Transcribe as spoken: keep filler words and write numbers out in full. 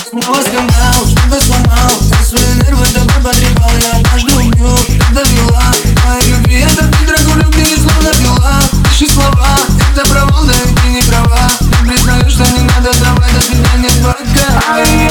Снова скандал, что-то сломал. Ты свои нервы тобой потрепал. Я однажды убью, ты довела. Моей любви этот призрак влюбленный словно пила. Ищи слова, это провал, да и ты не права. Я признаю, что не надо давай, до свидания, пока.